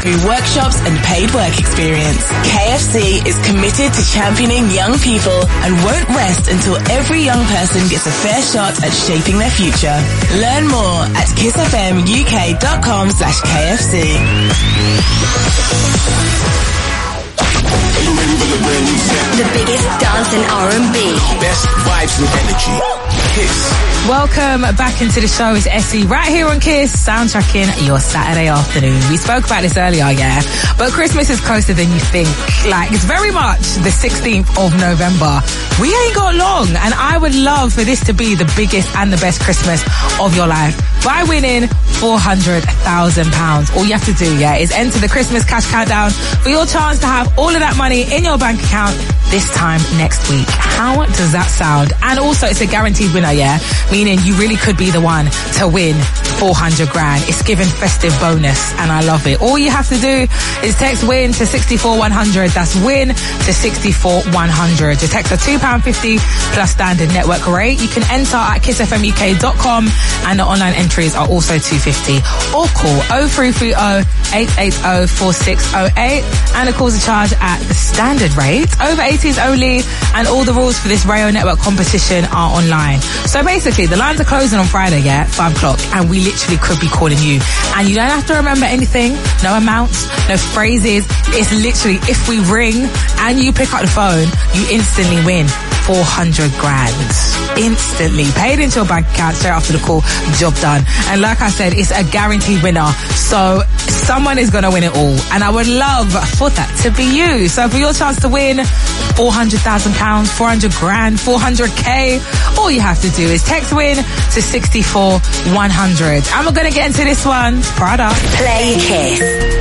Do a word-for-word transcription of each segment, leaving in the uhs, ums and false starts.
through workshops and paid work experience. K F C is committed to championing young people and won't rest until every young person gets a fair shot at shaping their future. Learn more at kissfmuk.com slash KFC. The biggest dance and R and B. Best vibes and energy. Kiss. Welcome back into the show. It's Essie right here on Kiss, soundtracking your Saturday afternoon. We spoke about this earlier, yeah, but Christmas is closer than you think. Like, it's very much the sixteenth of November. We ain't got long, and I would love for this to be the biggest and the best Christmas of your life by winning four hundred thousand pounds. All you have to do, yeah, is enter the Christmas cash countdown for your chance to have all of that money in your bank account this time next week. How does that sound? And also, it's a guaranteed winner, yeah? Meaning you really could be the one to win four hundred grand. It's giving festive bonus, and I love it. All you have to do is text WIN to six four one zero zero. That's WIN to six four one zero zero. The text are two pounds fifty plus standard network rate. You can enter at kiss f m u k dot com, and the online entries are also two pounds fifty. Or call oh three three oh, eight eight oh, four six oh eight, and the calls are charged at the standard rate. Over eighties only, and all the rules for this Rayo Network competition are online. So basically, the lines are closing on Friday, yeah, five o'clock, and we literally could be calling you. And you don't have to remember anything, no amounts, no phrases. It's literally, if we ring and you pick up the phone, you instantly win four hundred grand. Instantly. Paid into your bank account straight after the call. Job done. And like I said, it's a guaranteed winner. So someone is going to win it all. And I would love for that to be you. So for your chance to win four hundred thousand pounds, four hundred grand, four hundred K, all you have to do is text WIN to six four one zero zero. And we're going to get into this one. Prada. Play Kiss.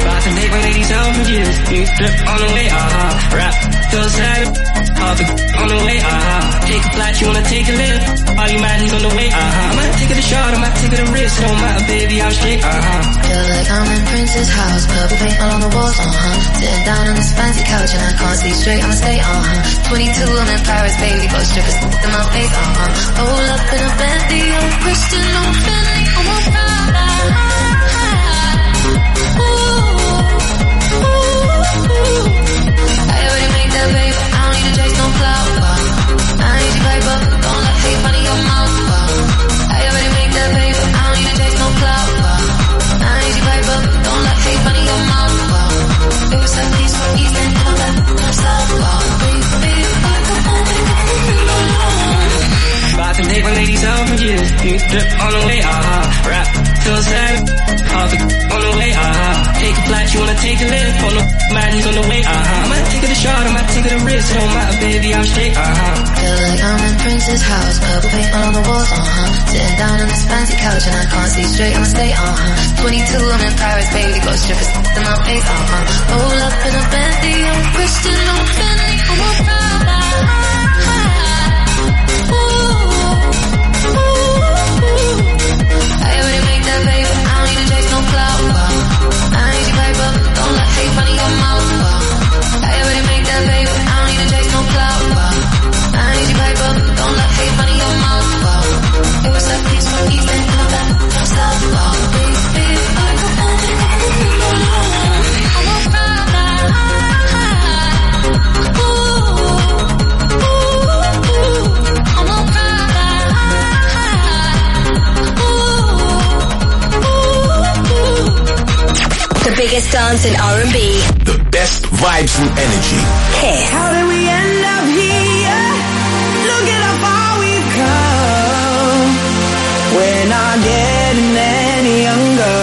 On the way, uh-huh. Take a flight, you wanna take a lift. All you mad, he's on the way, uh-huh. I might take it a shot, I might take it a risk. Don't matter, baby, I'm straight, uh-huh. Feel like I'm in Prince's house. Purple paint all on the walls, uh-huh. Sitting down on this fancy couch and I can't see straight, I'ma stay, uh-huh. twenty-two, I'm in Paris, baby. Got strippers in my face, uh-huh. Roll up in a Bentley, I'm Christian, I'm Fendi, I'm on Prada. Ooh, ooh, ooh. I already made that paper, I don't need to chase no clout. I need your paper, don't let hate money in your mouth. I already made that paper, I don't need to chase no clout. I need your paper, don't let hate money in your mouth. It was like these from East End, come back from South. Baby, I come home and about to take my ladies out for years. New drip on the way, uh-huh. Rap, feel sad. All the on the way, uh-huh. Take a flight, you wanna take a lift. On the man, he's on the way, uh-huh. I might take it a shot, I might take it a risk. Don't matter, baby, I'm straight, uh-huh. Feel like I'm in Prince's house. Purple paint all on the walls, uh-huh. Sitting down on this fancy couch and I can't see straight, I'ma stay, uh-huh. twenty-two, I'm in Paris, baby. Got strippers in my face, uh-huh. Roll up in a Bentley, I'm Christian, I'm Fendi, I'm on Prada. Ooh, ooh, ooh. I already made that paper, I don't need to chase no clout. I need your paper, don't let hate money in your mouth. I already made that paper, I don't need to chase no clout. I need your paper, don't let hate money in your mouth. It was like this from East End, come back from South. Baby, I come home and I'm on Prada. Ooh, ooh, ooh. I'm on Prada. Ooh, ooh, ooh. The biggest dance in R and B. The best vibes and energy. Kiss. How did we end up here? Look at how far we've come. We're not getting any younger.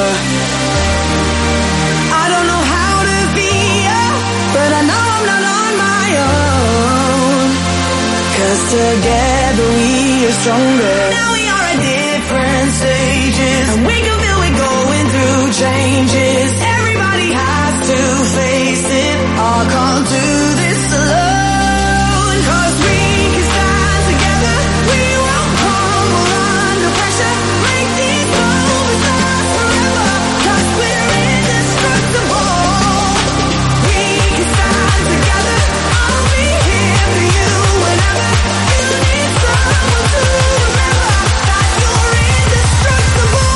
I don't know how to be ya, but I know I'm not on my own. 'Cause together we are stronger. Now we are at different stages, and we can feel we're going through changes. Everybody has to face it. I'll come to this alone. 'Cause we can stand together. We won't crumble under pressure. Make these moments last forever. 'Cause we're indestructible. We can stand together. I'll be here for you whenever you need someone to remember that you're indestructible.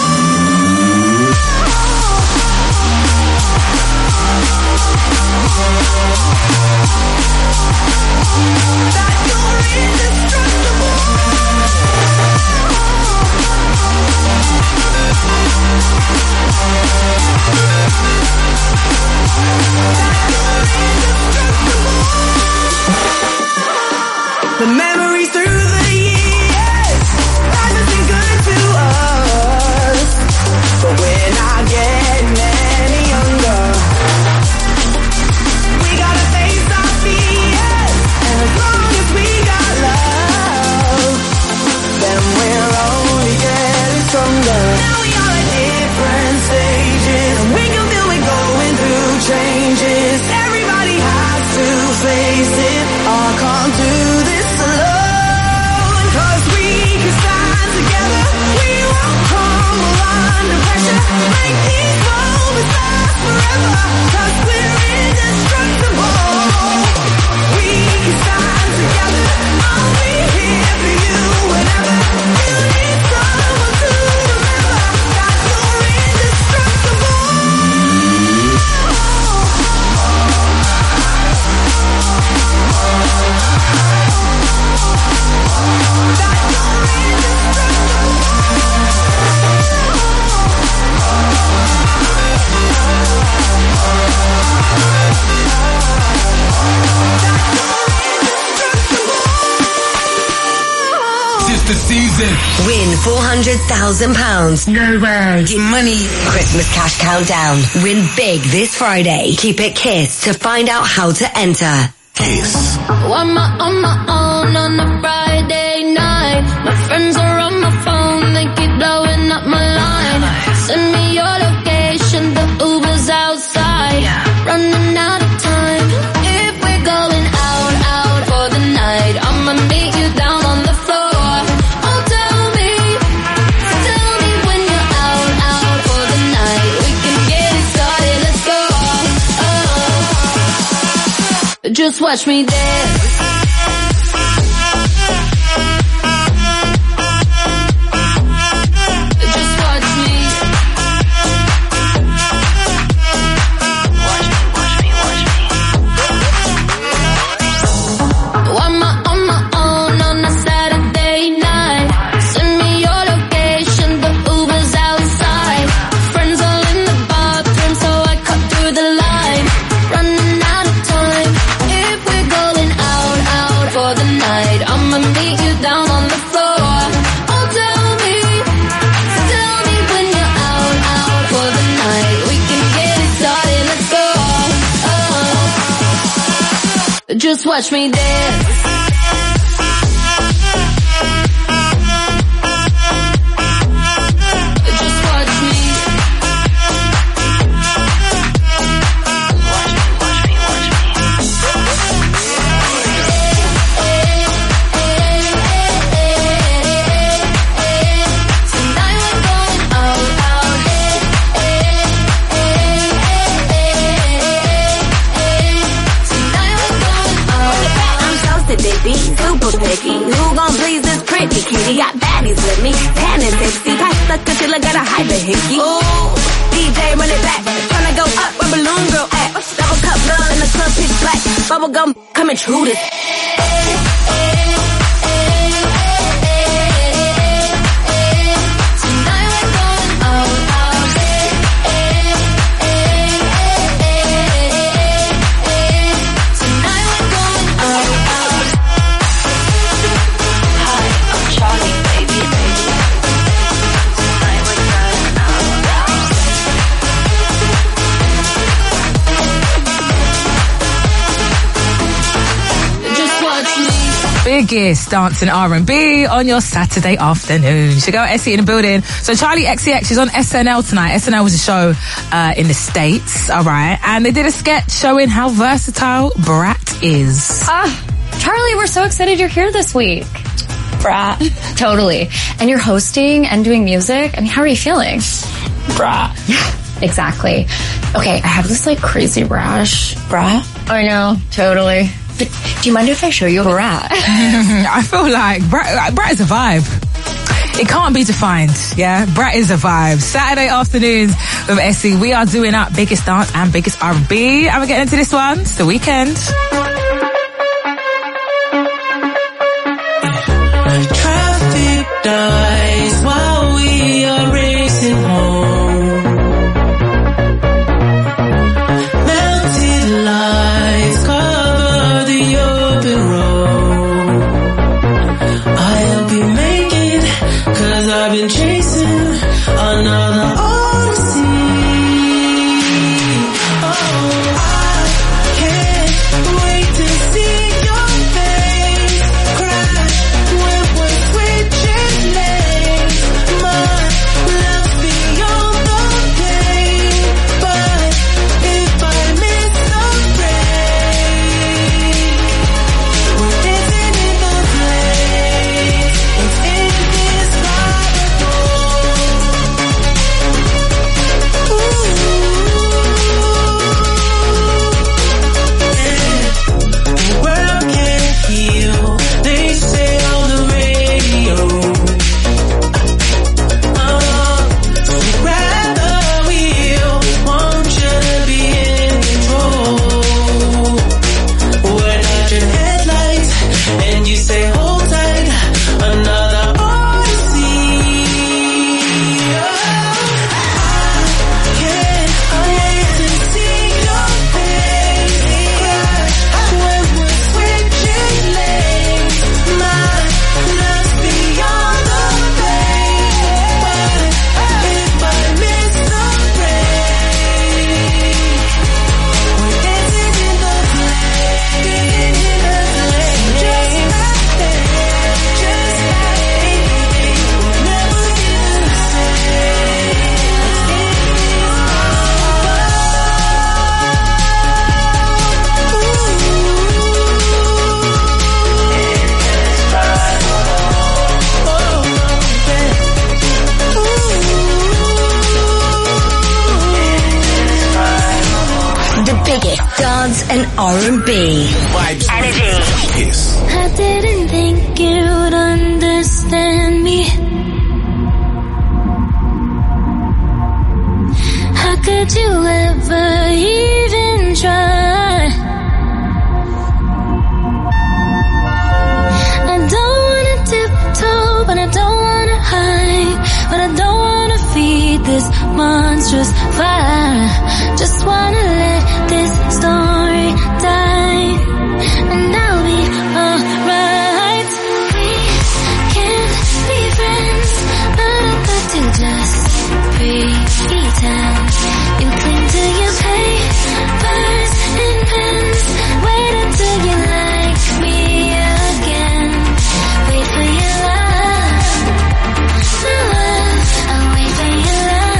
Make these moments last forever, 'cause we're indestructible. We can stand together. I'll be here for you whenever you need someone to remember that you're indestructible. Tis the season. Win four hundred thousand pounds. No way. Get money. Christmas cash countdown. Win big this Friday. Keep it Kiss to find out how to enter. Kiss. I'm on my own on a Friday night. My friends are on my phone, they keep blowing up my line. Send me your location, the Uber's outside. Running out of time. If we're going out, out for the night, I'ma meet you down on the floor. Oh, tell me, tell me when you're out, out for the night. We can get it started, let's go. Oh. Just watch me dance. Just watch me. Watch me, watch me, watch me. I'm on my own on a Saturday night. Send me your location, the Uber's outside. Friends all in the bathroom, so I cut through the line. Running out of time. If we're going out, out for the night, I'ma meet you down on the floor. Oh, tell me, tell me when you're out, out for the night. We can get it started, let's go. Oh. Just watch me dance. Just watch me. Watch me, watch me, watch me. Tonight we're going out, out. Tonight we're going out. I'm toasted, baby, super picky. Who gon' please this pretty kitty? Got baddies with me, tan and sexy. Pass the till I got a hyper hickey. Ooh, D J run it back. Tryna go up where Balloon Girl at. Double cup love in the club pitch black. Bubble gum coming true this. Tonight we're going out, out. Tonight we're going out, out. Hi, I'm Charlie, baby, baby. Tonight we're going out, out. Just watch me. Biggest dancing R and B on your Saturday afternoon. You go Essie in the building. So Charlie X C X is on S N L tonight. S N L was a show uh, in the States, all right, and they did a sketch showing how versatile Brat is. Ah, Charlie, we're so excited you're here this week. Brat. Totally. And you're hosting and doing music. I mean, how are you feeling? Brat. Yeah, exactly. Okay, I have this like crazy rash. Brat? I know, totally. But do you mind if I show you a Brat? I feel like Brat, Brat is a vibe. It can't be defined, yeah? Brat is a vibe. Saturday afternoons with Essie, we are doing up biggest dance and biggest R and B. And we're getting into this one. It's the weekend. Traffic dies while we are racing home. Melted lights cover the open road. I'll be making, cause I've been chasing another odyssey. Oh, I can't wait to see your face crash when we're switching lanes. biggest dance and R and B. Vibes. Energy. Kiss. I didn't think you'd understand me. How could you ever even try? I don't wanna tiptoe, but I don't wanna hide. But I don't wanna feed this monstrous fire. Just wanna let this story die, and I'll be alright. We can't be friends, but I thought to just pretend. You cling to your papers and pens. Wait until you like me again. Wait for your love, my love. I'll wait for your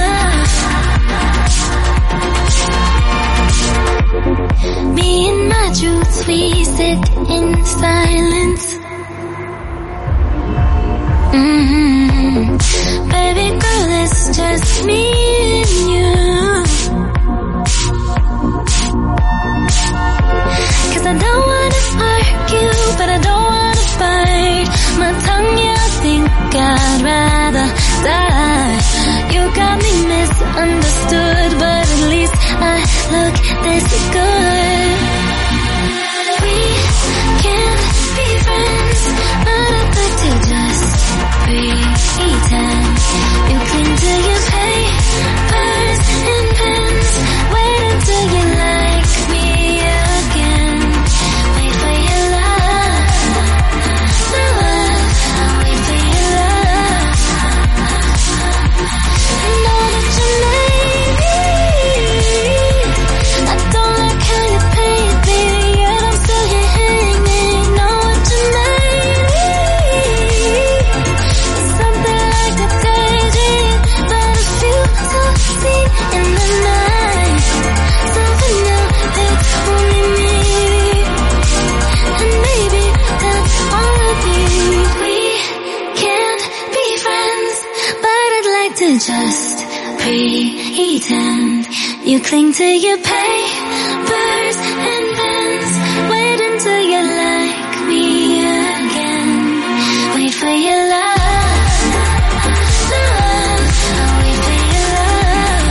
love. Me and my truths, we sit in silence. Mm-hmm. Baby girl, it's just me and you. Cause I don't wanna argue, but I don't wanna fight. My tongue, yeah, I think I'd rather die. You got me misunderstood, but at least I look this good. We can't be friends, but I thought to just pretend. You cling to your papers and pens. Wait until you like me again. Wait for your love, my love. I'll wait for your love. I know that you made me. I don't like how you play it, baby, yet I'm still here hanging. Know what you made me. It's something like a daydream, but it feels so sweet in the night. Something new, it's only me, and maybe that's all I need. We can't be friends, but I'd like to just pretend. You cling to your papers and pens. Wait until you like me again. Wait for your love, love. I'll wait for your love.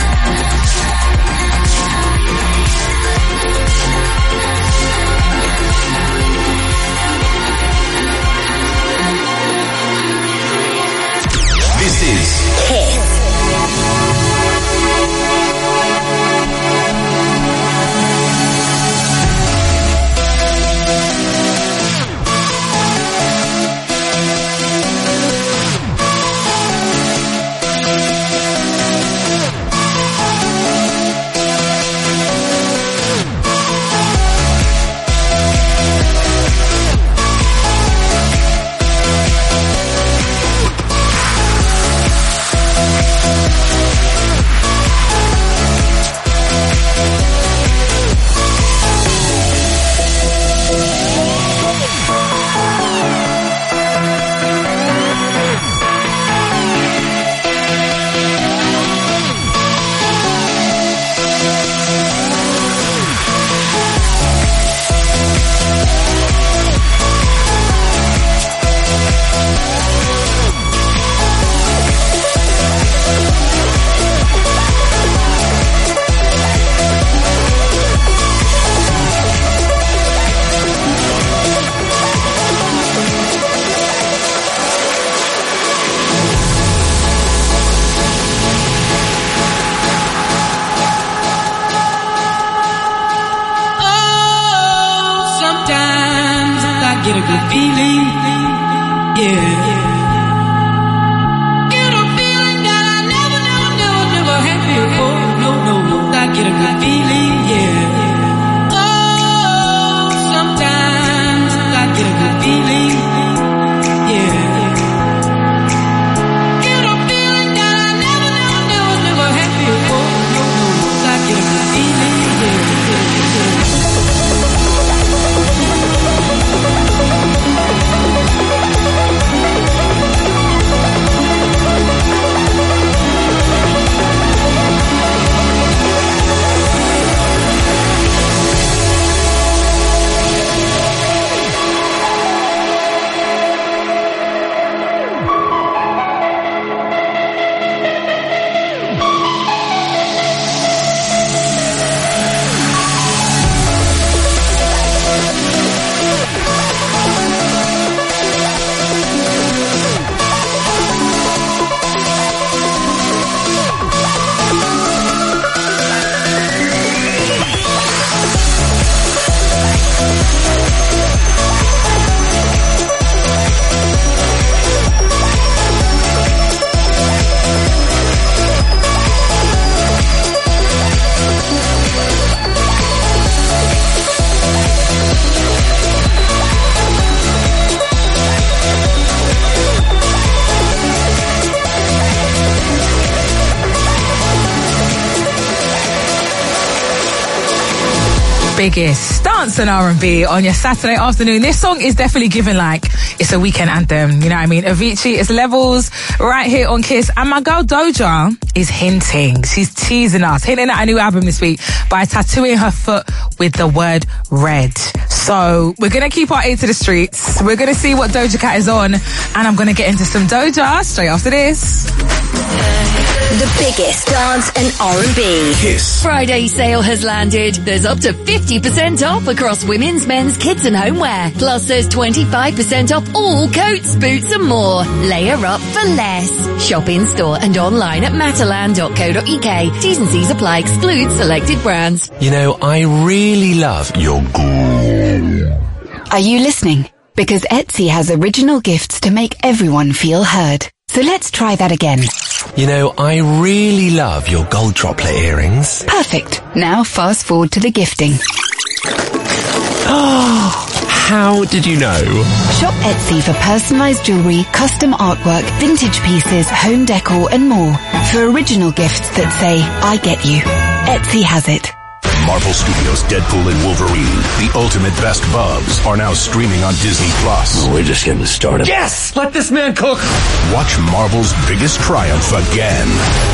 This is Kiss. Get a good feeling, yeah. Get a feeling that I never, never, never, never had before. No, no, no, I get a good feeling, yeah. Oh, sometimes I get a good feeling, yeah. Get a feeling that I never, never, never, never had before. No, no, no, I get a good feeling, yeah. Biggest dance and R and B on your Saturday afternoon. This song is definitely given like it's a weekend anthem. You know what I mean? Avicii is Levels right here on Kiss. And my girl Doja is hinting. She's teasing us, hinting at a new album this week by tattooing her foot with the word red. So we're going to keep our ear to the streets. We're going to see what Doja Cat is on. And I'm going to get into some Doja straight after this. The biggest dance and R and B. Kiss. Friday sale has landed. There's up to fifty percent off across women's, men's, kids and homeware. Plus there's twenty-five percent off all coats, boots and more. Layer up for less. Shop in store and online at matalan dot co dot uk. T's and C's apply. Exclude selected brands. You know, I really love your glue. Are you listening? Because Etsy has original gifts to make everyone feel heard. So let's try that again. You know, I really love your gold droplet earrings. Perfect. Now fast forward to the gifting. Oh, how did you know? Shop Etsy for personalised jewellery, custom artwork, vintage pieces, home decor and more. For original gifts that say, I get you. Etsy has it. Marvel Studios' Deadpool and Wolverine, the ultimate best bubs, are now streaming on Disney Plus. We're just getting started. Yes! Let this man cook! Watch Marvel's biggest triumph again.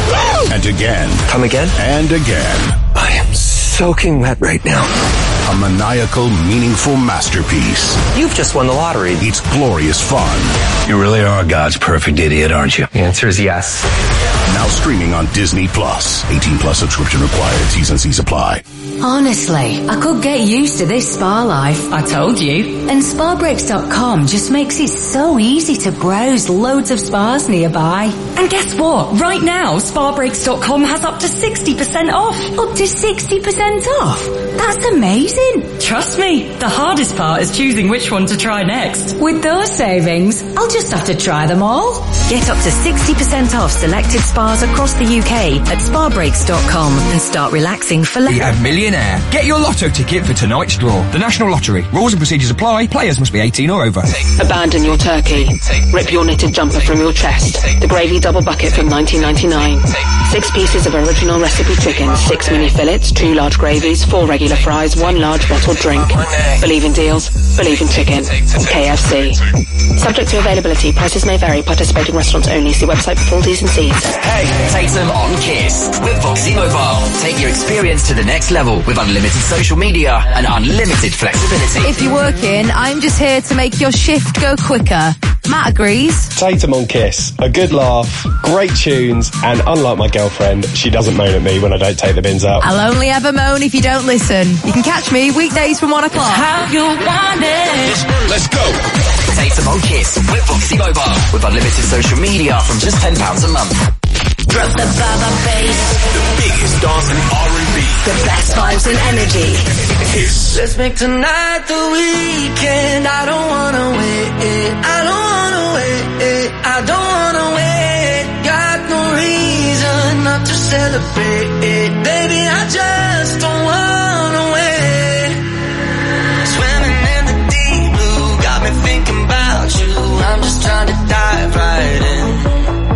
And again. Come again? And again. I am soaking wet right now. A maniacal, meaningful masterpiece. You've just won the lottery. It's glorious fun. You really are God's perfect idiot, aren't you? The answer is yes. Now streaming on Disney Plus. eighteen plus subscription required. T's and C's apply. Honestly, I could get used to this spa life. I told you. And spa breaks dot com just makes it so easy to browse loads of spas nearby. And guess what? Right now, spa breaks dot com has up to sixty percent off. Up to sixty percent off? That's amazing. Trust me, the hardest part is choosing which one to try next. With those savings, I'll just have to try them all. Get up to sixty percent off selected spas across the U K at spa breaks dot com and start relaxing for less. We have Millionaire. Get your lotto ticket for tonight's draw. The National Lottery. Rules and procedures apply. Players must be eighteen or over. Abandon your turkey. Rip your knitted jumper from your chest. The gravy double bucket from nineteen ninety-nine. Six pieces of original recipe chicken, six mini fillets, two large gravies, four regular fries, one large bottled drink. Believe in deals. Believe in chicken. K F C. Subject to availability. Prices may vary. Participating restaurants only. See website for full T's and C's. Hey, Tatum on Kiss with Voxy Mobile. Take your experience to the next level with unlimited social media and unlimited flexibility. If you're working, I'm just here to make your shift go quicker. Matt agrees. Tatum on Kiss. A good laugh, great tunes, and unlike my girlfriend, she doesn't moan at me when I don't take the bins out. I'll only ever moan if you don't listen. You can catch me weekdays from one o'clock. How you want it? Let's go. Tatum on Kiss with Voxy Mobile with unlimited social media from just ten pounds a month. Drop the baba bass. The biggest dance and R and B. The best vibes and energy. Kiss. Let's make tonight the weekend. I don't wanna wait. I don't wanna wait. I don't wanna wait. Got no reason not to celebrate. Baby, I just don't wanna wait. Swimming in the deep blue, got me thinking about you. I'm just trying to dive right in.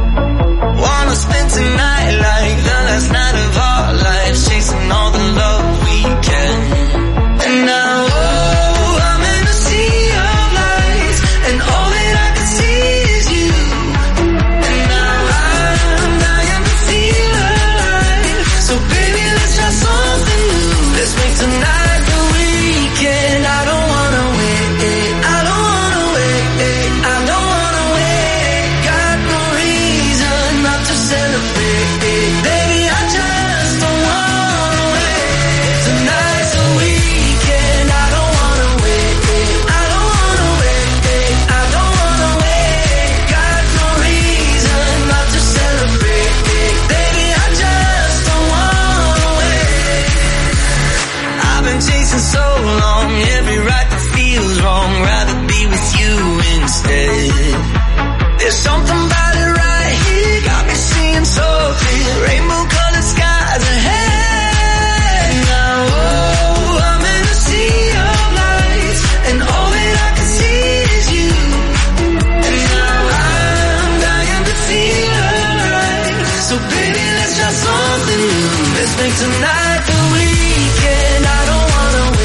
Wanna spend tonight like the last night of our lives, chasing all the love we can. And now, oh, I'm in a sea of lights, and all that I can see is you. And now I'm dying to feel alive. So baby, let's try something new. Let's make tonight the weekend. I don't wanna wait. I don't wanna wait. I don't wanna wait. Got no reason not to celebrate. Baby, I just don't wanna wait. Tonight's the weekend. I don't wanna wait. I don't wanna wait. I don't wanna wait. Got no reason not to celebrate. Baby, I just don't wanna wait. I've been chasing so long, every right that feels wrong. Rather be with you instead. There's something about it right here, got me seeing so clear. Rainbow colored skies ahead. Now, oh, I'm in a sea of lights, and all that I can see is you. And now I'm dying to feel alive. So baby, let's try something new. Let's make tonight the weekend. I don't wanna wait.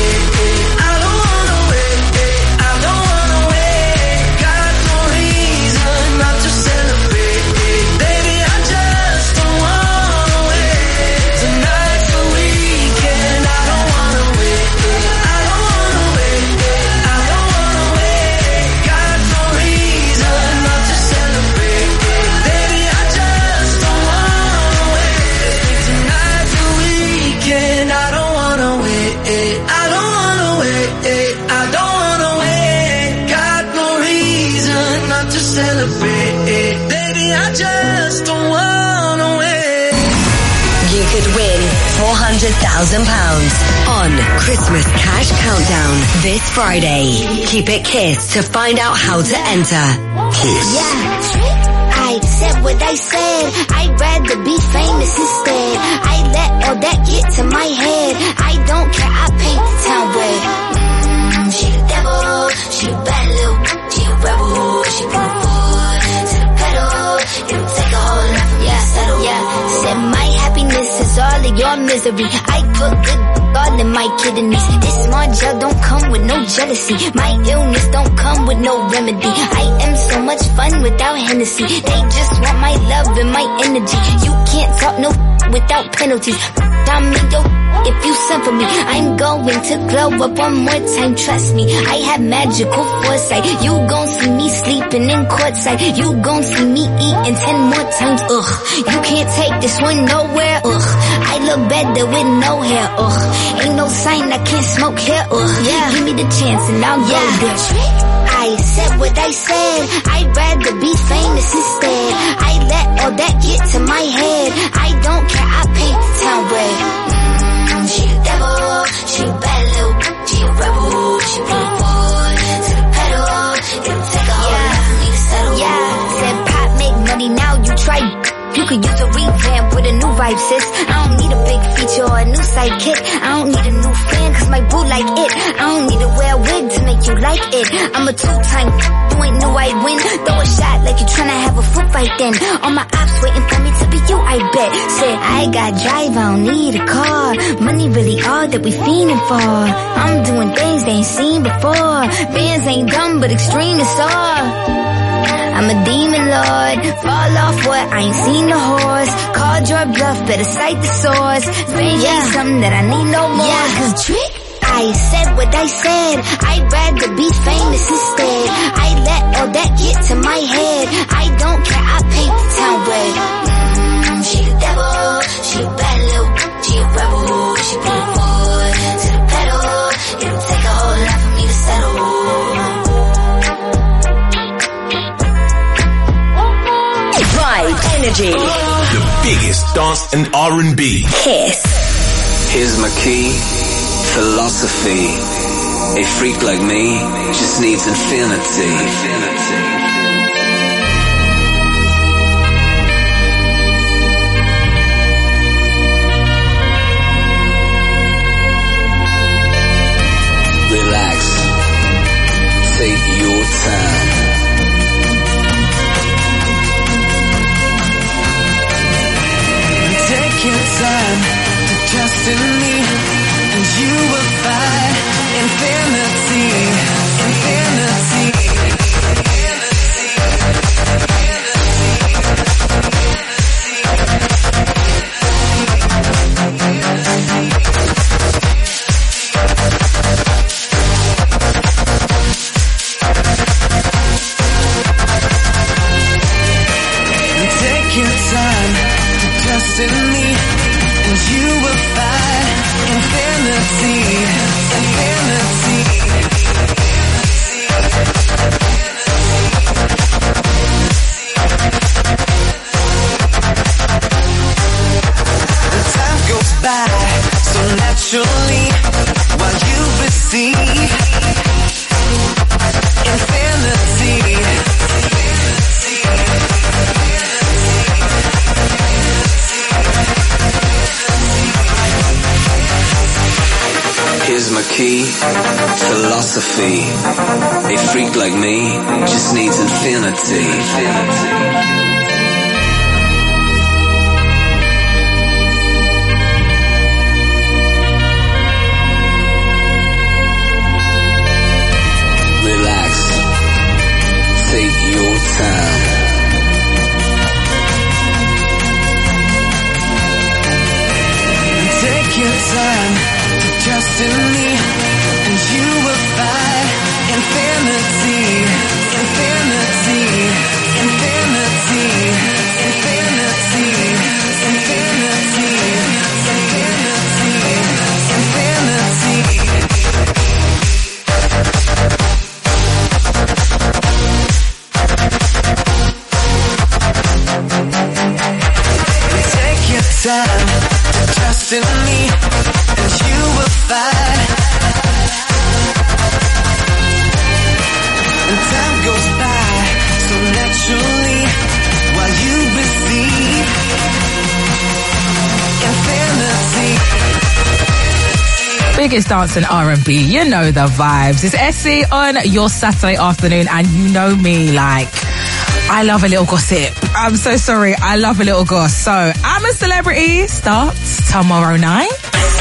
me, I just don't wanna win. You could win four hundred thousand pounds on Christmas Cash Countdown this Friday. Keep it Kiss to find out how to enter. Kiss. Yeah, I said what I said. I'd rather be famous instead. I let all that get to my head. I don't care, I paint the town red. Mm, she the devil, she a bad little, she a rebel. She put her foot to the pedal. It'll take a whole lot for me to settle. Yeah, said my happiness is all of your misery. I put good all in my kidneys. This small gel don't come with no jealousy. My illness don't come with no remedy. I am so much fun without Hennessy. They just want my love and my energy. You can't talk no without penalties. I'm in your if you send for me. I'm going to glow up one more time, trust me. I have magical foresight. You gon' see me sleeping in courtside. You gon' see me eating ten more times. Ugh, you can't take this one nowhere. Ugh, I look better with no hair. Ugh, ain't no sign I can't smoke here. Ugh, yeah, give me the chance and I'll yeah. go there. I said what I said. I'd rather be famous instead. I let all that get to my head. I don't care, I paint the town red. Mm, she the devil, she a bad little, she a rebel. She put her foot to the pedal. It'll take a whole yeah. lot for me to settle. Yeah, said pop make money now, you try. You could use a revamp with a new vibe, sis. I don't need a big feature or a new sidekick. I don't need a new fan, cause my boo like it. I don't need to wear a wig to make you like it. I'm a two-time, you ain't knew I'd win. Throw a shot like you tryna have a foot fight then. All my ops waiting for me to be you, I bet. Said, I got drive, I don't need a car. Money really all that we fiending for. I'm doing things they ain't seen before. Bands ain't dumb, but extreme is all. I'm a demon lord, fall off what, I ain't seen the horse. Called your bluff, better cite the source. Fame yeah. ain't something that I need no more. Yeah, cause trick, I said what I said. I'd rather be famous instead. I let all that get to my head. I don't care, I paint the town red. Mm, she the devil, she a bad little, she a rebel. She put her foot to the pedal. It'll take a whole lot for me to settle. Energy. The biggest dance and R and B. Kiss. Here's my key. Philosophy. A freak like me just needs infinity. Infinity. Relax. Take your time. Take your time to trust in me, and you will find infinity, infinity. Take your time to trust in me, and you will find infinity, infinity. The time goes by so naturally while you receive infinity. Here's my key, philosophy. A freak like me just needs infinity. Infinity. Take your time. Take your time to trust in me, and you will find infinity, infinity, infinity. biggest dance and R and B. You know the vibes. It's Essie on your Saturday afternoon, and you know me, like, I love a little gossip. I'm so sorry. I love a little goss. So, I'm a Celebrity starts tomorrow night.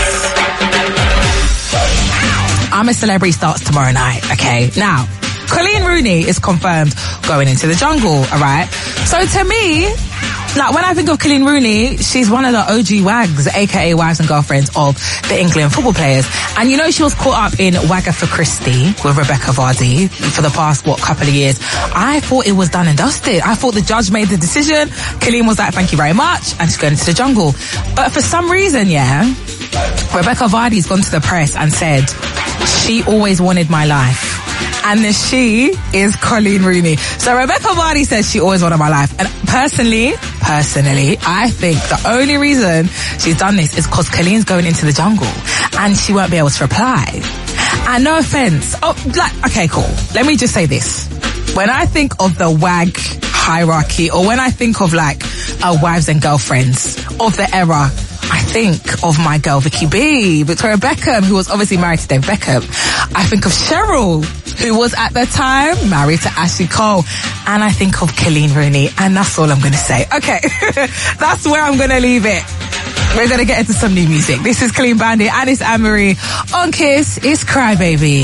I'm a Celebrity starts tomorrow night. Okay. Now, Coleen Rooney is confirmed going into the jungle. All right. So to me, like, when I think of Coleen Rooney, she's one of the O G wags, aka wives and girlfriends of the England football players. And you know, she was caught up in Wagger for Christie with Rebecca Vardy for the past, what, couple of years. I thought it was done and dusted. I thought the judge made the decision. Coleen was like, thank you very much, and she's going into the jungle. But for some reason, yeah, Rebecca Vardy's gone to the press and said, she always wanted my life. And the she is Coleen Rooney. So Rebecca Vardy says she always wanted my life. And personally, personally, I think the only reason she's done this is because Colleen's going into the jungle and she won't be able to reply. And no offense. Oh, like, okay, cool. Let me just say this. When I think of the WAG hierarchy, or when I think of like uh, wives and girlfriends of the era, I think of my girl Vicky B, Victoria Beckham, who was obviously married to Dave Beckham. I think of Cheryl, who was at the time married to Ashley Cole. And I think of Coleen Rooney. And that's all I'm going to say. Okay, that's where I'm going to leave it. We're going to get into some new music. This is Clean Bandit and it's Anne-Marie. On Kiss, it's Cry Baby.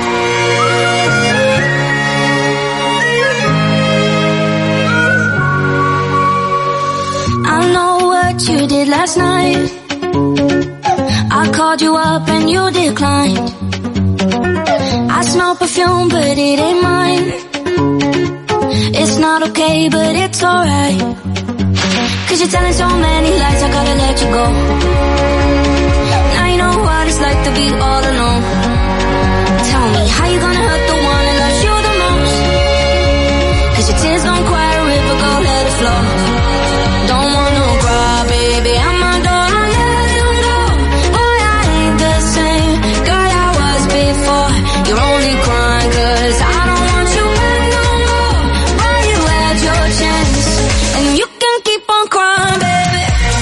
I know what you did last night. I called you up and you declined. I smell perfume, but it ain't mine. It's not okay, but it's alright. Cause you're telling so many lies, I gotta let you go. Now you know what it's like to be all alone. Tell me, how you gonna hurt the one that loves you the most? Cause your tears don't cry a river, go let it flow. Don't wanna cry, baby, I'm a door, I let him go. Boy, I ain't the same girl I was before. You're only crying cause I don't want you back no more. Why you had your chance and you can keep on crying, baby.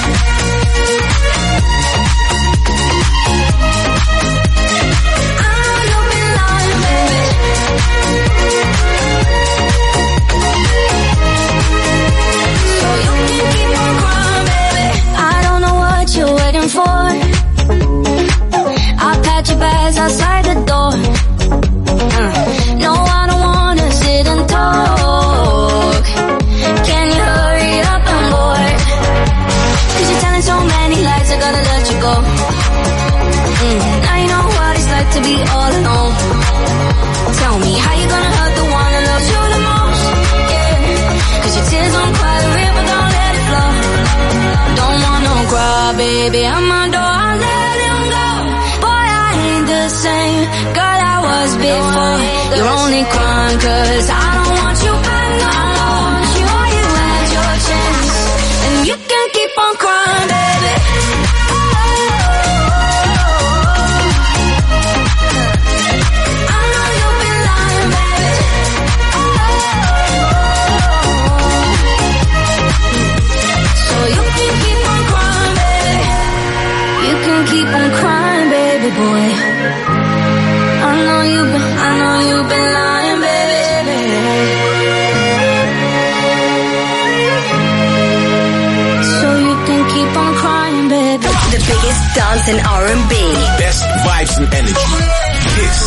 I know you've been lying, baby. So you can keep on crying, baby. I don't know what you're waiting for. I'll pack your bags outside the door. No, I don't wanna sit and talk. Can you hurry up, I'm bored. Cause you're telling so many lies, I gotta let you go. mm. Now you know what it's like to be all alone. Tell me, how you gonna hurt the one that loves you the most? Yeah, cause your tears don't cry the river, don't let it flow. Don't wanna cry, baby, I'm a door, I let him go. Boy, I ain't the same girl I was before. You're only crying cause I don't want you back no more. Sure, you had your chance and you can keep on crying, baby. I know you've been lying, baby. So you can keep on crying, baby. You can keep on crying, baby boy. I know you've been, I know you've been lying, baby. So you can keep on crying, baby. The biggest dance and R and B. Best vibes and energy. Kiss.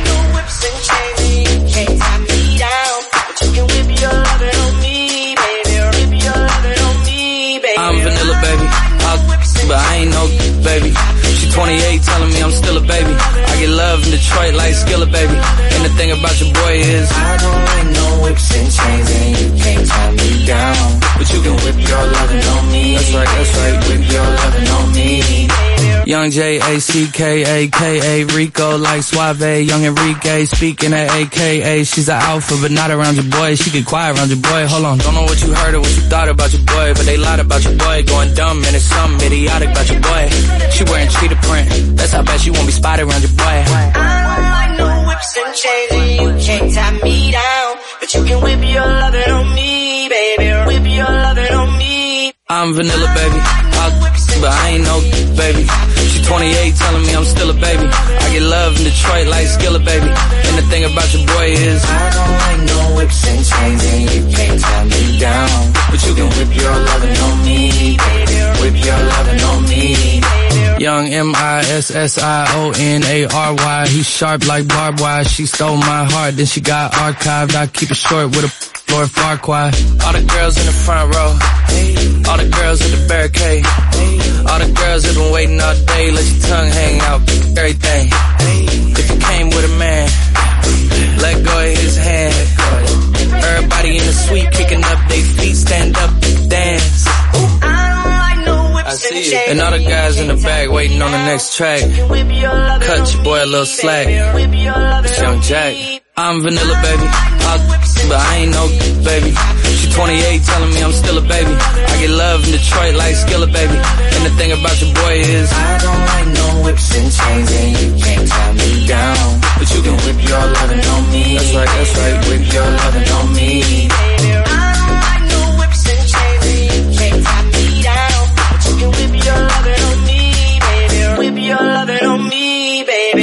I'm vanilla, baby. I'll, but I ain't no baby. She twenty-eight telling me I'm still a baby. I get love in Detroit like Skillet, baby. And the thing about your boy is I don't like no whips and chains and you can't tie me down. But you can whip your lovin' on me. That's right, that's right, whip your lovin' on me. Young J A C K A K A Rico like Suave. Young Enrique speaking at A K A. She's an alpha but not around your boy. She get quiet around your boy. Hold on, don't know what you heard or what you thought about your boy, but they lied about your boy. Going dumb and it's something idiotic about your boy. She wearing cheetah print. That's how bad she won't be spotted around your boy. I don't like no whips and chains and you can't tie me down. But you can whip your lovin' on me, baby. Whip your lovin' on me. I'm vanilla, baby. I'll, but I ain't no baby. She twenty-eight telling me I'm still a baby. I get love in Detroit like Skillet, baby. And the thing about your boy is I don't like no whips and chains, and you can't tie me down. But you can whip your lovin' on me, whip your lovin' on me. Young M I S S I O N A R Y. He's sharp like barbed wire. She stole my heart, then she got archived. I keep it short with a Lord Farquaad. All the girls in the front row, all the girls at the barricade, all the girls that been waiting all day. Let your tongue hang out, everything. If you came with a man, let go of his hand. Everybody in the suite kicking up their feet, stand up, dance. I see it. And all the guys in the back waiting on the next track. Cut your boy a little slack. It's Young Jack. I'm vanilla, baby. I'll, but I ain't no baby. She twenty-eight telling me I'm still a baby. I get love in Detroit like Skillet, baby. And the thing about your boy is I don't like no whips and chains, and you can't tie me down. But you can whip your lovin' on me. That's right, that's right. Whip your lovin' on me. I don't like no whips and chains, and you can't tie me down. But you can whip your lovin' on me, baby. Whip your lovin' on me, baby.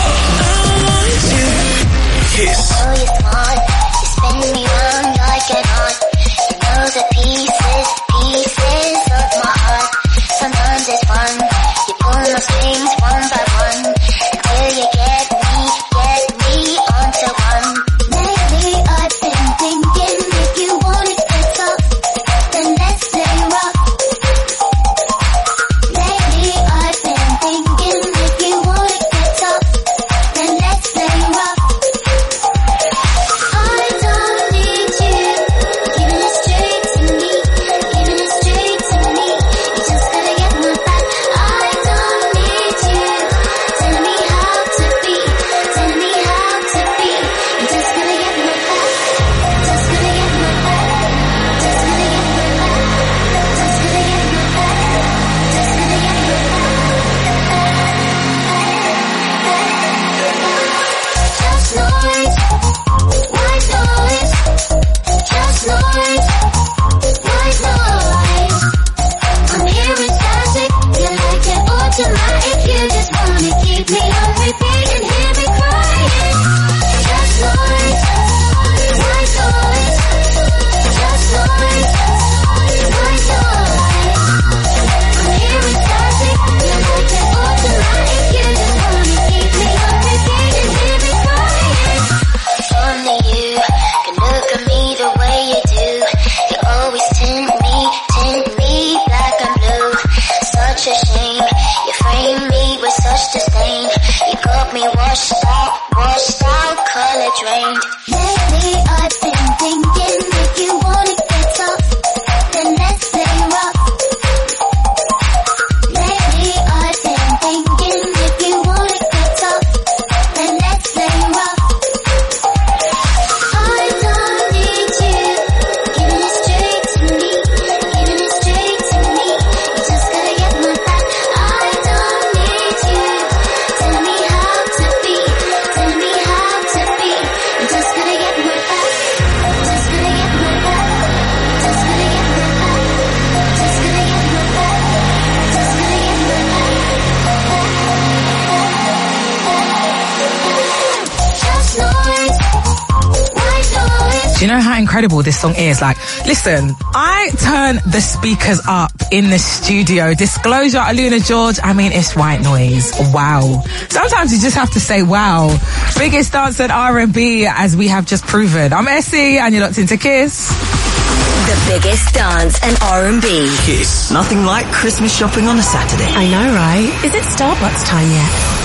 Kiss. I know you're smart, you spin me round like an art. You know the pieces, pieces of my heart. Sometimes it's fun, you pull my strings one by one, until you get me, get me onto one. Lately I've been thinking, if you want it to talk, then let's play rock. Lately I've been thinking, if you want it to talk, then let's play rock. Do you know how incredible this song is? Like, listen, I turn the speakers up in the studio. Disclosure, Aluna George, I mean, it's white noise. Wow. Sometimes you just have to say wow. Biggest dance and R and B, as we have just proven. I'm Essie, and you're locked into Kiss. The biggest dance and R and B. Kiss. Nothing like Christmas shopping on a Saturday. I know, right? Is it Starbucks time yet?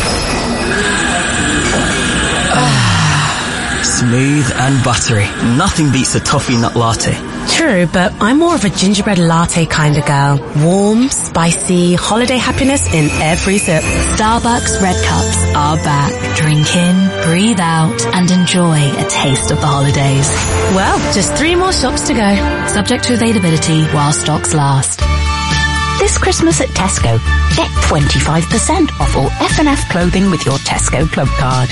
Smooth and buttery. Nothing beats a toffee nut latte. True, but I'm more of a gingerbread latte kind of girl. Warm, spicy, holiday happiness in every sip. Starbucks Red Cups are back. Drink in, breathe out, and enjoy a taste of the holidays. Well, just three more shops to go. Subject to availability while stocks last. This Christmas at Tesco, get twenty-five percent off all F and F clothing with your Tesco Club card.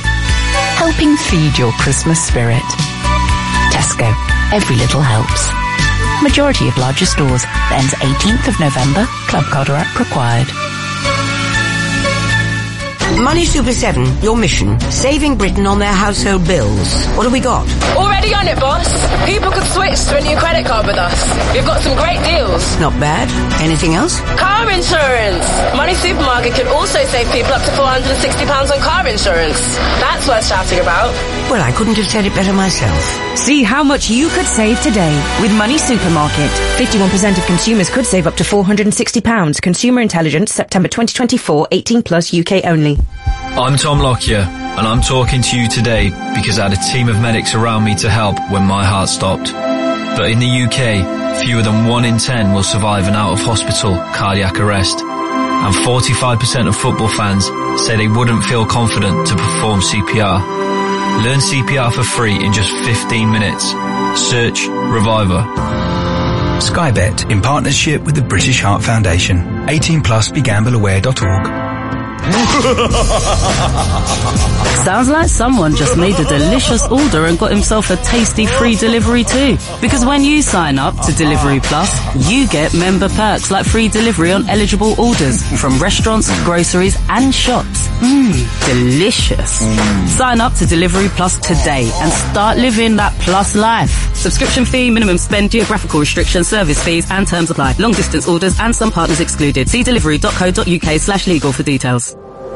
Helping feed your Christmas spirit. Tesco, every little helps. vast majority of larger stores. That ends eighteenth of November. Club card or app required. Money Super seven, your mission, saving Britain on their household bills. What have we got? Already on it, boss. People could switch to a new credit card with us. We've got some great deals. Not bad. Anything else? Car insurance. Money Supermarket could also save people up to four hundred sixty pounds on car insurance. That's worth shouting about. Well, I couldn't have said it better myself. See how much you could save today with Money Supermarket. fifty-one percent of consumers could save up to four hundred sixty pounds. Consumer Intelligence, September twenty twenty-four, eighteen plus, U K only. I'm Tom Lockyer, and I'm talking to you today because I had a team of medics around me to help when my heart stopped. But in the U K, fewer than one in ten will survive an out-of-hospital cardiac arrest. And forty-five percent of football fans say they wouldn't feel confident to perform C P R. Learn C P R for free in just fifteen minutes. Search Reviver. Sky Bet, in partnership with the British Heart Foundation. eighteen plus, be gamble aware dot org. Sounds like someone just made a delicious order and got himself a tasty free delivery too. Because when you sign up to Delivery Plus, you get member perks like free delivery on eligible orders from restaurants, groceries and shops. Mmm, delicious. Mm. Sign up to Delivery Plus today and start living that plus life. Subscription fee, minimum spend, geographical restrictions, service fees and terms apply. Long distance orders and some partners excluded. See delivery dot co dot uk slash legal for details.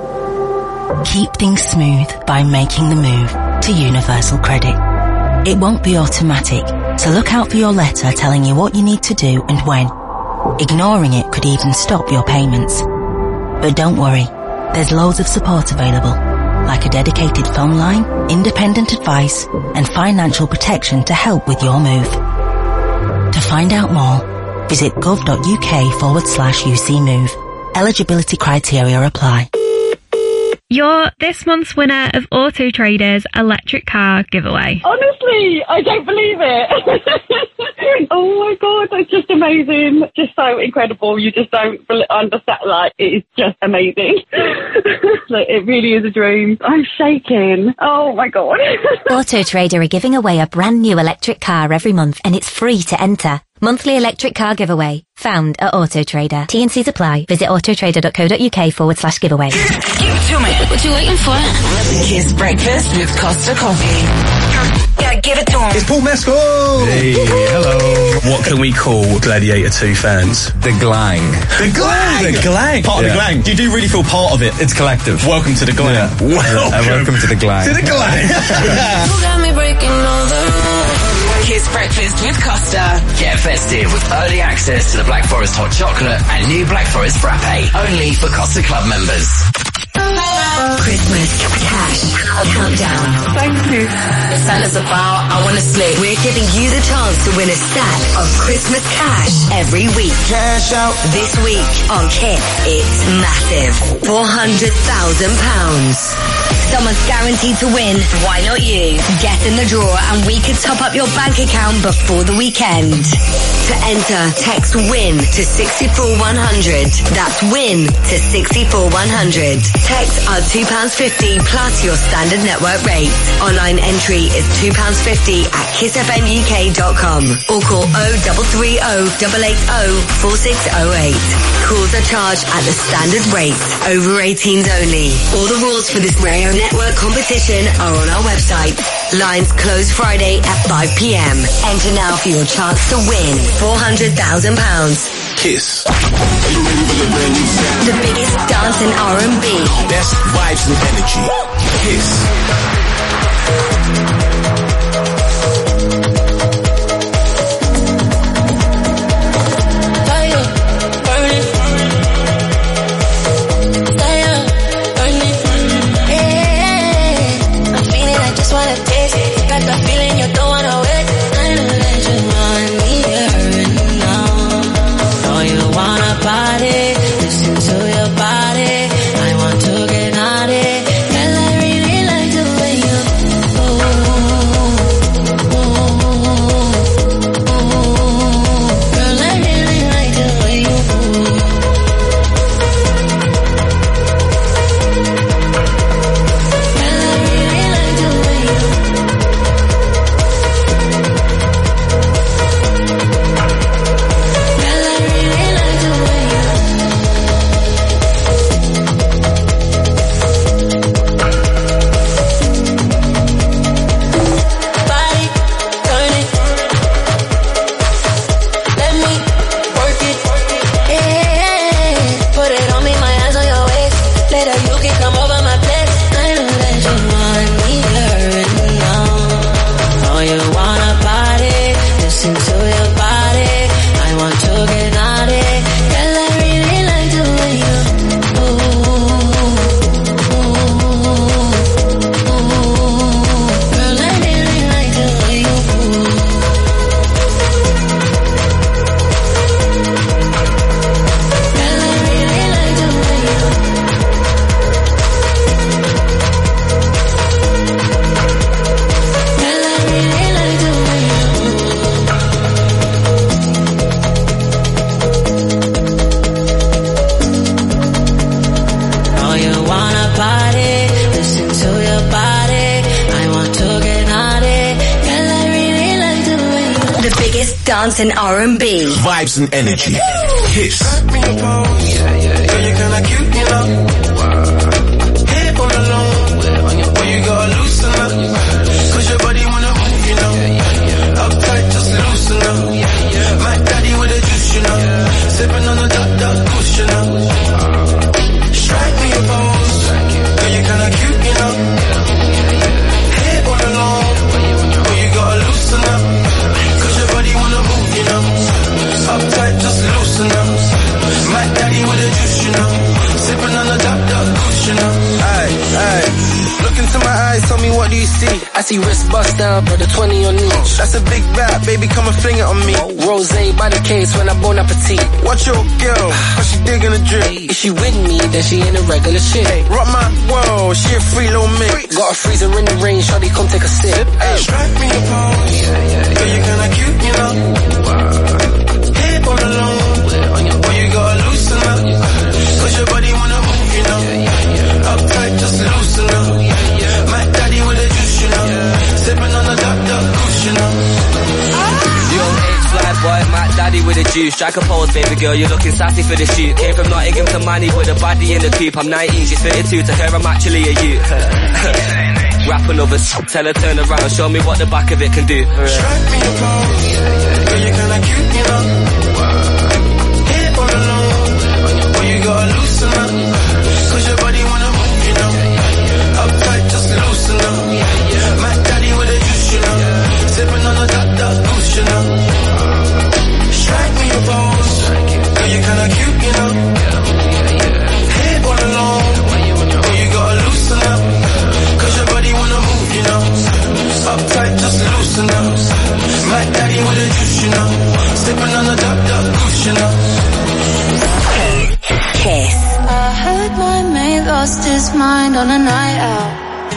Keep things smooth by making the move to Universal Credit. It won't be automatic, so look out for your letter telling you what you need to do and when. Ignoring it could even stop your payments. But don't worry, there's loads of support available, like a dedicated phone line, independent advice, and financial protection to help with your move. To find out more, visit gov.uk forward slash UC move. Eligibility criteria apply. You're this month's winner of Auto Trader's electric car giveaway. Honestly, I don't believe it. Oh my God, that's just amazing. Just so incredible. You just don't understand. Like, it is just amazing. Like, it really is a dream. I'm shaking. Oh my God. Auto Trader are giving away a brand new electric car every month and it's free to enter. Monthly electric car giveaway. Found at Auto Trader. T and C's apply. Visit autotrader dot co dot uk forward slash giveaway. Give it to me. What you waiting for? Kiss breakfast with Costa Coffee. Gotta give it to him. It's Paul Mescal. Hey, hello. What can we call Gladiator two fans? The Glang. The Glang! The Glang. Part yeah. of the Glang. You do really feel part of it. It's collective. Welcome to the Glang. Yeah. Welcome. Uh, welcome to the Glang. To the Glang. You got me breaking all the rules. Kiss breakfast with Costa. Get festive with early access to the Black Forest hot chocolate and new Black Forest frappe, only for Costa Club members. Christmas cash countdown. Thank you. Santa's about, I wanna slip. We're giving you the chance to win a stack of Christmas cash every week. Cash out. This week on Kiss, it's massive. four hundred thousand pounds. Someone's guaranteed to win. Why not you? Get in the draw and we could top up your bank account before the weekend. To enter, text WIN to six four one hundred. That's WIN to six four one hundred. Texts are two pounds fifty plus your standard network rate. Online entry is two pounds fifty at kiss f m u k dot com or call oh three three oh, eight eight oh, four six oh eight. Calls are charged at the standard rate. Over eighteens only. All the rules for this radio network competition are on our website. Lines close Friday at five p m. Enter now for your chance to win four hundred thousand pounds. Kiss. The biggest dance and R and B. Best vibes and energy. Kiss. I want to get naughty, 'cause I really like the way you move. dance and R and B. Vibes and energy. Kiss. Yeah, yeah, girl, you're kinda cute, you know. Head all alone. Boy, you gotta loosen up. Cause your body wanna move, you know. Uptight, just loosen up. My daddy with the juice, you know. Sipping on the dark, dark goose, you know. Strike me a pose. Girl, you're kinda cute, you know. Head all alone. Boy, you gotta loosen up. Cause your body wanna move, you know. Uptight, just loosen up. My daddy with the juice, you know. Sipping on the dark, dark goose, you know. Aye, aye. Look into my eyes, tell me what do you see? I see wrist bust down, but the twenty on each. That's a big bat, baby, come and fling it on me. Rosé by the case when I bon appetit. Watch your girl, how she digging the drip. If she with me, then she ain't a regular shit. Rock my world, she a free little mix. Got a freezer in the rain, shawty, come take a sip. Hey, strike me a pose. Yeah, yeah, girl, you kinda cute, you know. Head all alone. Boy, you gotta loosen up. Cause your body wanna move, you know. Uptight, just loosen up. My daddy with the juice, you know. Sipping on the dark, dark goose, you know. Young age fly boy, my daddy with a juice. Strike a pose, baby girl, you're looking sassy for the shoot. Came from Nottingham to Manny with a body in the coupe. I'm nineteen, she's thirty-two, to her I'm actually a youth. Rap another s***, tell her turn around, show me what the back of it can do. Strike me a pose, girl, you're kinda cute, you know. Head all alone. Boy, you gotta loosen up. Cause your body wanna move, you know. Uptight, just loosen up. My daddy with a juice, you know. Sipping on the dark, dark goose, you know. Strike me a pose. Girl, you kinda cute, you know. Head all alone. Boy, you gotta loosen up. Cause your body wanna move, you know. Uptight, just loosen up. My daddy with a juice, you know. Sipping on the dark, dark goose, you know. Kiss. I heard my mate lost his mind on a night out.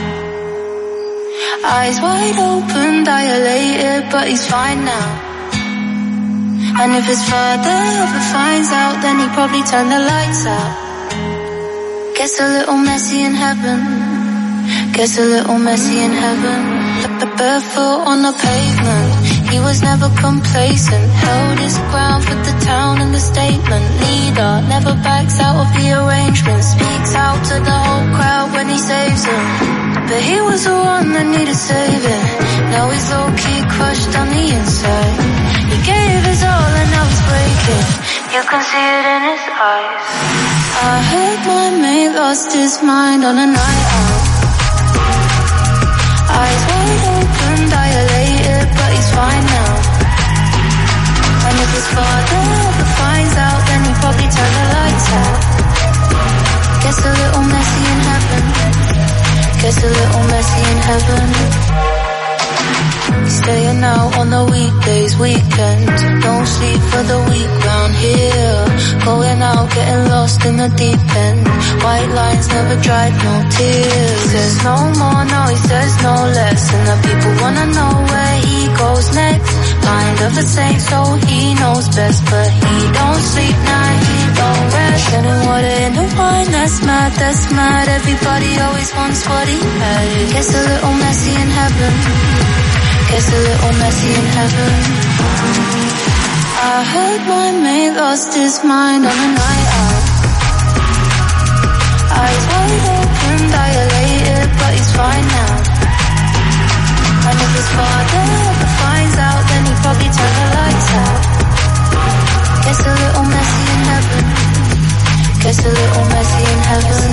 Eyes wide open, dilated, but he's fine now. And if his father ever finds out, then he'd probably turn the lights out. Gets a little messy in heaven. Gets a little messy in heaven. Barefoot on the pavement, he was never complacent. Held his ground for the town and the statement. Leader, never backs out of the arrangement. Speaks out to the whole crowd when he saves them. But he was the one that needed saving. Now he's low-key crushed on the inside. He gave his all and now he's breaking. You can see it in his eyes. I heard my mate lost his mind on a night out. Eyes wide open, dilated, but he's fine now. And if his father ever finds out, then he'd probably turn the lights out. Gets a little messy in heaven. Gets a little messy in heaven. Staying out on the weekdays, weekends. Don't sleep for the week round here. Going out, getting lost in the deep end. White lines never dried, no tears. Says no more, no, he says no less. And the people wanna know where he goes next. Mind of a saint, so he knows best. But he don't sleep, nah, he don't rest. Getting water in the wine, that's mad, that's mad. Everybody always wants what he had. Gets a little messy in heaven. Gets a little messy in heaven. I heard my mate lost his mind on a night out. Eyes wide open, dilated, but he's fine now. And if his father ever finds out, then he'd probably turn the lights out. Gets a little messy in heaven. Gets a little messy in heaven.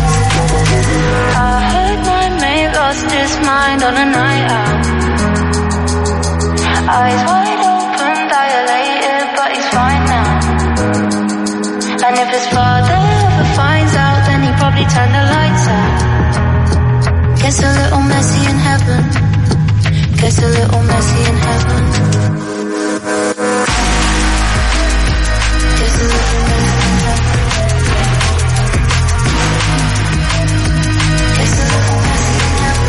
I heard my mate lost his mind on a night out. Eyes wide open, dilated, but he's fine now. And if his father ever finds out, then he'd probably turn the lights out. Gets a little messy in heaven. Gets a little messy in heaven. Gets a little messy in heaven. Gets a little messy in heaven.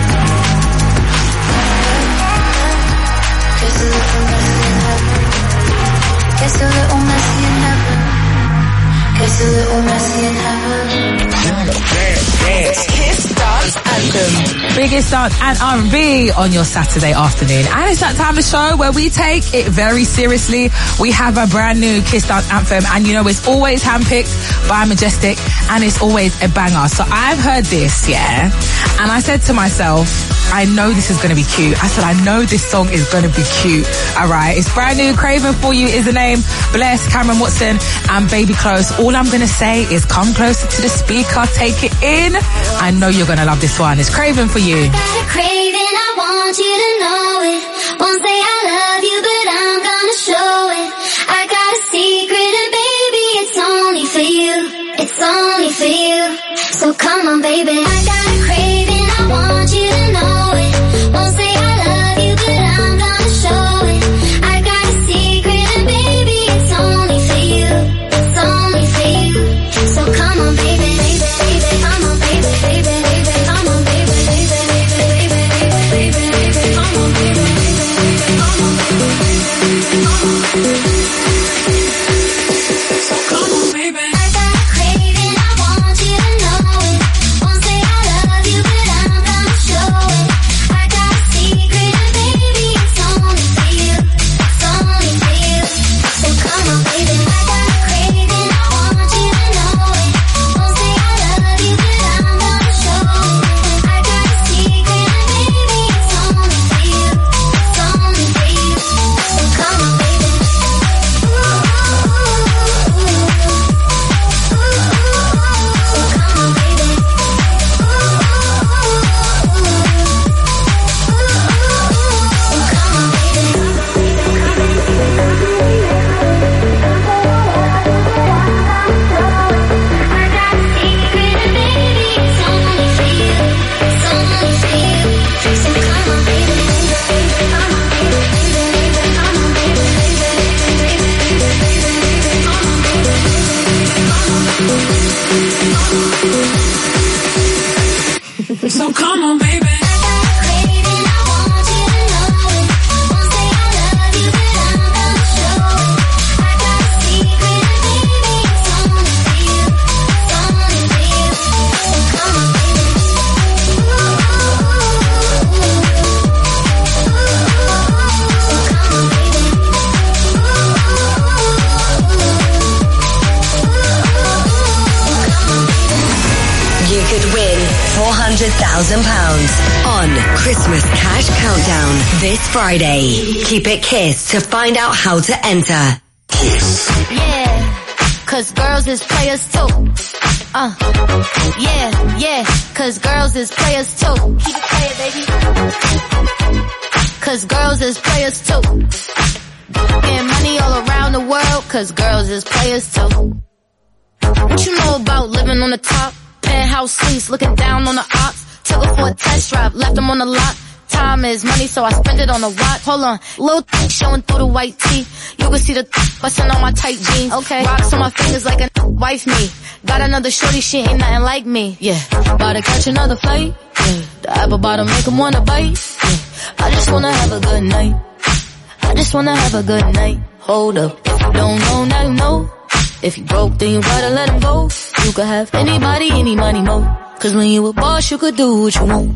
Gets a little messy in heaven. Gets a little messy in heaven. Gets a little messy in heaven. It's Kiss Dance Anthem. biggest dance and R and B on your Saturday afternoon. And it's that time of the show where we take it very seriously. We have a brand new Kiss Dance anthem, and you know it's always handpicked by Majestic, and it's always a banger. So I've heard this, yeah, and I said to myself, I know this is going to be cute. I said, I know this song is going to be cute. All right. It's brand new. Craven For You is the name. Bless, Cameron Watson, and Baby Close. All I'm going to say is come closer to the speaker. Take it in. I know you're going to love this one. It's Craven For You. I got a craving. I want you to know it. Won't say I love you, but I'm gonna show it. I got a secret and baby, it's only for you. It's only for you. So come on, baby. I got a craving. I want you to know it. Won't say I love you, but I'm gonna show it. I got a secret and baby, it's only for you. It's only for you. So come on, baby, baby, baby, come on, baby, baby, baby, come on, baby, baby, baby, baby, baby, baby, baby, come on, baby, baby, baby, come on, baby, baby, come on, baby. So come on, baby. I got a craving, I want you to know it. Won't say I love you, but I'm gonna show it. I got a secret and baby, it's only for you. It's only for you. So come on, baby. I got a craving, I want you to know it. Won't say I love you, but I'm gonna show it. I got a secret and baby, it's only for you. It's only for you. So come on, baby. Ooh, ooh, ooh, ooh. So come on, baby. Ooh, ooh, ooh, ooh. So come on, baby. I got a secret and baby, it's only for you. It's only for you. So come on, baby. Come on, baby. Come on, baby. Come on, baby. So come on, baby. I got a craving, I want you to know it. Won't say I love you, but I'm gonna show it. I got a secret and baby, it's only for you. It's only for you. So come on, baby. Ooh, ooh, ooh, ooh. So come on, baby. Ooh, ooh, ooh, ooh. You could win four hundred thousand pounds on Christmas Cash Countdown this Friday. Keep it Kiss to find out how to enter. Yeah, cause girls is players too. Uh, yeah, yeah, cause girls is players too. Keep it playing, baby. Cause girls is players too. Getting money all around the world, cause girls is players too. What you know about living on the top? Penthouse suites, looking down on the ops. Took her for a test drive, left them on the lot. Time is money, so I spend it on a watch. Hold on, little th- showing through the white tee. You can see the th- bustin' on my tight jeans. Okay, rocks on my fingers like a th- wife me. Got another shorty, she ain't nothing like me. Yeah, about to catch another fight. Yeah, the apple bottom make 'em wanna bite. Yeah, I just wanna have a good night. I just wanna have a good night. Hold up, if you don't know, now you know. If you broke, then you gotta let him go. You could have anybody, any money, mo. Cause when you a boss, you could do what you want.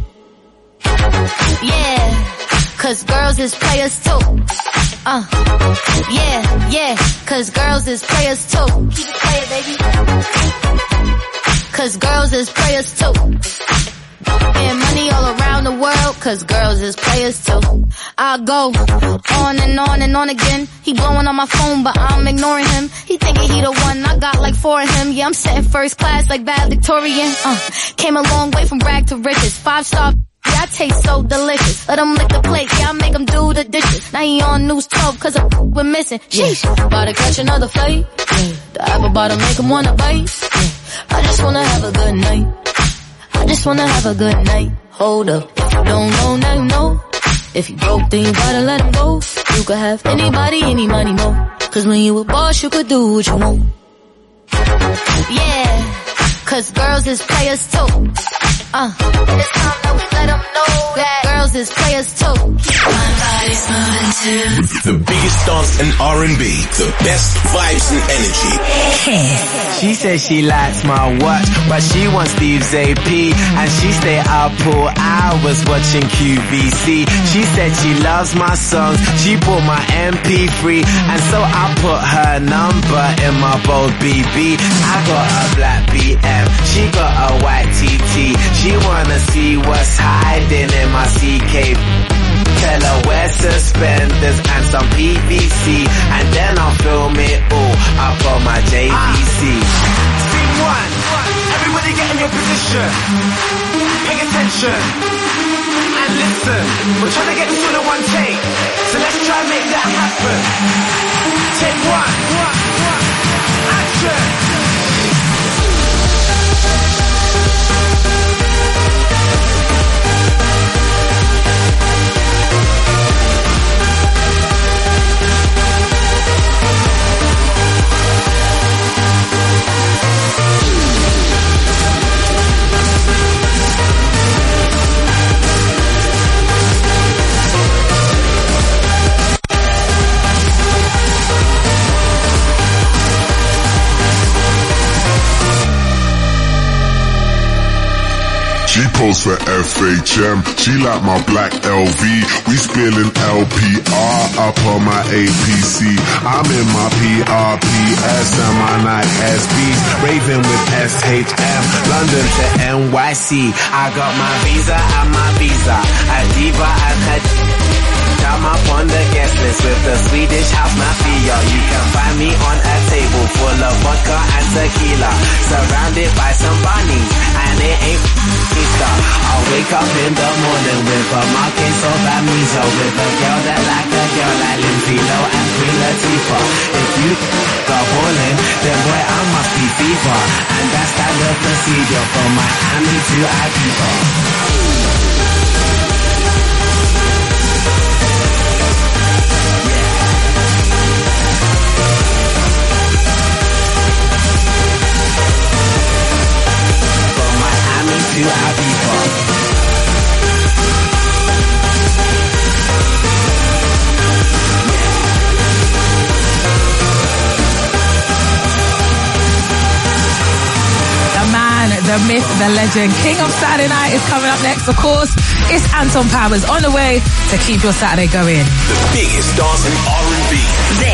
Yeah, cause girls is players too. Uh, yeah, yeah, cause girls is players too. Keep it playing, baby. Cause girls is players too. Getting money all around the world, cause girls is players too. I go on and on and on again. He blowing on my phone, but I'm ignoring him. He thinking he the one, I got like four of him. Yeah, I'm sitting first class like bad Victorian. Uh, came a long way from rag to riches. Five star, yeah, I taste so delicious. Let him lick the plate, yeah, I make him do the dishes. Now he on news twelve, cause a we're missing. Sheesh, about to catch another fight. Yeah, the apple bottom make him wanna bite. Yeah, I just wanna have a good night. I just wanna have a good night. Hold up, if you don't know, now you know. If you broke, then you gotta let him go. You could have anybody, any money, mo. Cause when you a boss, you could do what you want. Yeah, cause girls is players too. Uh, it's time that we let them know that girls is players too. My body's moving too. The biggest dance in R and B, the best vibes and energy. She says she likes my watch, but she wants Steve's A P, and she stay up all hours watching Q V C. She said she loves my songs, she bought my M P three, and so I put her number in my bold B B. I got a black B M, she got a white T T. She wanna see what's hiding in my C K. Tell her wear suspenders and some P V C, and then I'll film it all up on my J V C. Scene one, everybody get in your position. Pay attention and listen. We're trying to get this all in one take, so let's try and make that happen. Take one, action. She posts for F H M, she like my black L V. We spilling L P R up on my A P C. I'm in my P R P S and my Nike S Bs, raving with S H M, London to N Y C. I got my visa and my visa, a diva and her. I'm up on the guest list with the Swedish house mafia. You can find me on a table full of vodka and tequila, surrounded by some bunnies, and it ain't Easter. I'll wake up in the morning with a market of amnesia, with a girl that like a girl like Lindsay Lohan and Queen Latifah. If you are balling, then boy I must be FIFA, and that's standard procedure from Miami to Ibiza. To Ibiza. The man, the myth, the legend, King of Saturday Night is coming up next. Of course, it's Anton Powers on the way to keep your Saturday going. The biggest dance in R and B.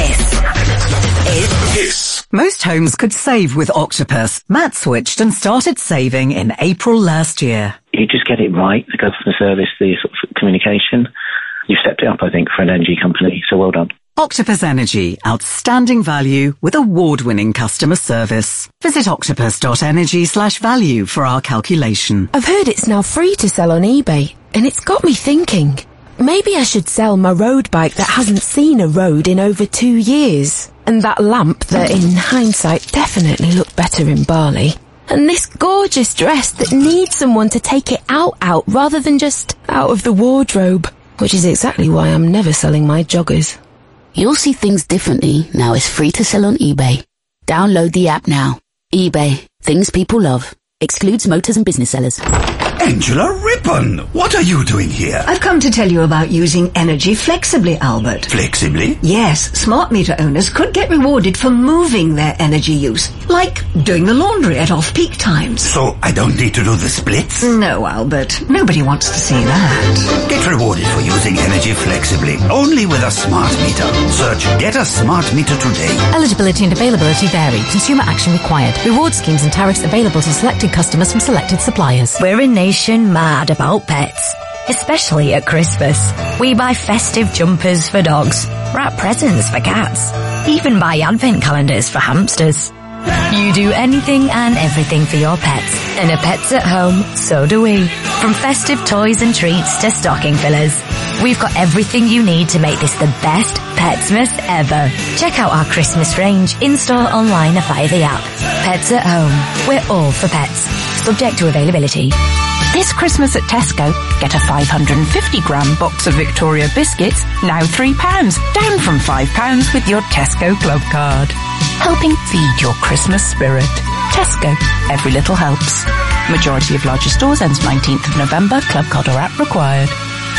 This is Kiss. Most homes could save with Octopus. Matt switched and started saving in April last year. You just get it right, the customer service, the sort of communication. You've stepped it up, I think, for an energy company, so well done. Octopus Energy, outstanding value with award-winning customer service. Visit octopus.energy slash value for our calculation. I've heard it's now free to sell on eBay, and it's got me thinking. Maybe I should sell my road bike that hasn't seen a road in over two years. And that lamp that, in hindsight, definitely looked better in Bali. And this gorgeous dress that needs someone to take it out out rather than just out of the wardrobe. Which is exactly why I'm never selling my joggers. You'll see things differently now it's free to sell on eBay. Download the app now. eBay. Things people love. Excludes motors and business sellers. Angela Rippon, what are you doing here? I've come to tell you about using energy flexibly, Albert. Flexibly? Yes, smart meter owners could get rewarded for moving their energy use, like doing the laundry at off-peak times. So I don't need to do the splits? No, Albert. Nobody wants to see that. Get rewarded for using energy flexibly, only with a smart meter. Search Get a Smart Meter today. Eligibility and availability vary. Consumer action required. Reward schemes and tariffs available to selected customers from selected suppliers. We're a nation mad about pets, especially at Christmas. We buy festive jumpers for dogs, wrap presents for cats, even buy advent calendars for hamsters. You do anything and everything for your pets, and at Pets at Home, so do we. From festive toys and treats to stocking fillers, we've got everything you need to make this the best Petsmas ever. Check out our Christmas range in-store, online, or via the app. Pets at Home. We're all for pets. Subject to availability. This Christmas at Tesco, get a five hundred fifty gram box of Victoria biscuits, now three pounds, down from five pounds with your Tesco Club card. Helping feed your Christmas spirit. Tesco, every little helps. Majority of larger stores ends nineteenth of November, Club card or app required.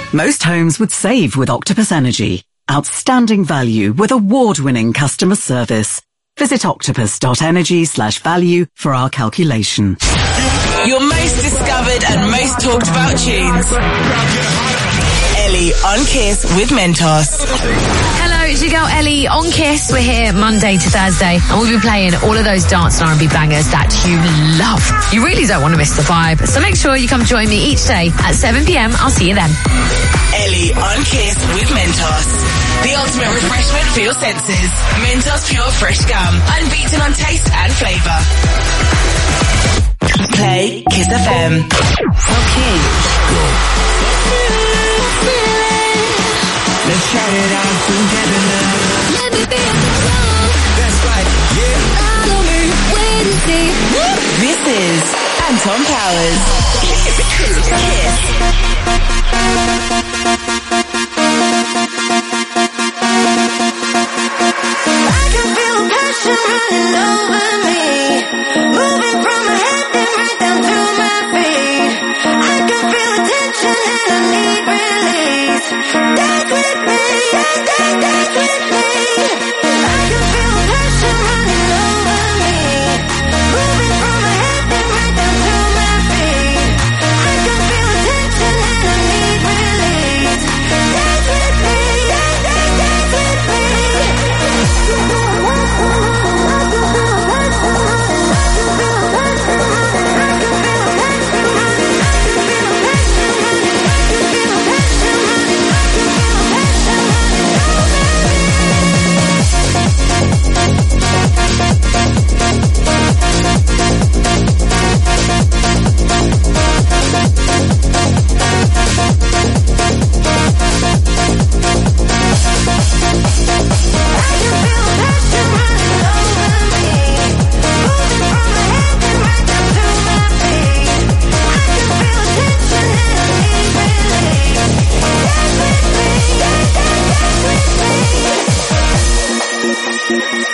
Most homes would save with Octopus Energy. Outstanding value with award-winning customer service. Visit octopus.energy slash value for our calculation. Your most discovered and most talked about tunes. Ellie on Kiss with Mentos. Hello, it's your girl Ellie on Kiss. We're here Monday to Thursday and we'll be playing all of those dance and R and B bangers that you love. You really don't want to miss the vibe, so make sure you come join me each day at seven p.m. I'll see you then. Ellie on Kiss with Mentos. The ultimate refreshment for your senses. Mentos Pure Fresh Gum. Unbeaten on taste and flavour. Play Kiss F M. Okay. Let's shout it out together now. Let me be in control. That's right, yeah. Follow me, wait and see. This is Anton Powers. Kiss. I can feel a passion running over me, moving from my head and right down to my feet. I can feel the tension and I need release. Dance with me, dance, dance, dance with me. I can feel a passion running over me, moving from my head and right down to my feet. I can feel the tension and I need release. Dance with me, dance, dance, dance with me.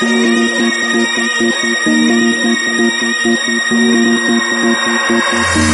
Thank you.